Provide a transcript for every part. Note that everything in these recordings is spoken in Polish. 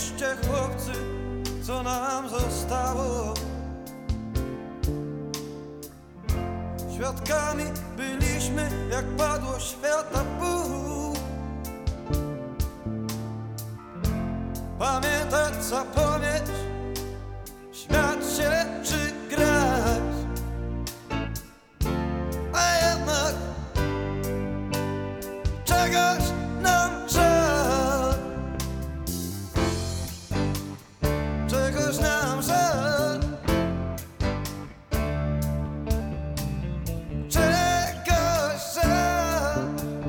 Pomyślcie, chłopcy, co nam zostało. Świadkami byliśmy, jak padło świata pół. Pamiętać, zapomnieć, śmiać się czy grać. A jednak czegoś nam żal. Czegoś nam żal. Czegoś żal.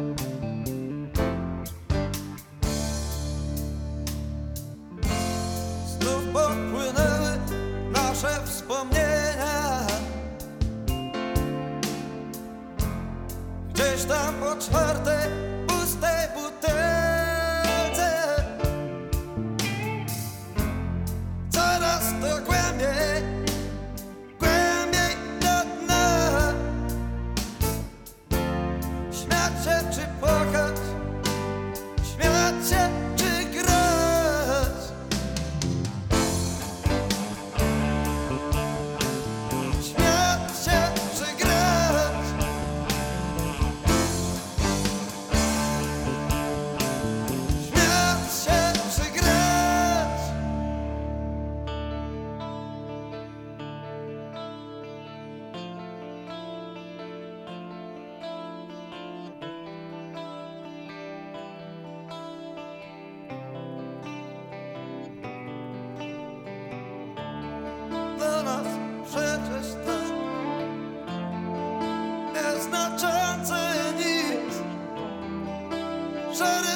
Znów popłynęły nasze wspomnienia. Gdzieś tam po czwartej pustej butelce. Coraz to głębiej, głębiej do dna. Śmiać się czy płakać, śmiać się czy grać. Śmiać się czy grać. Śmiać się czy grać. Dla nas przecież tak nieznaczące nic, że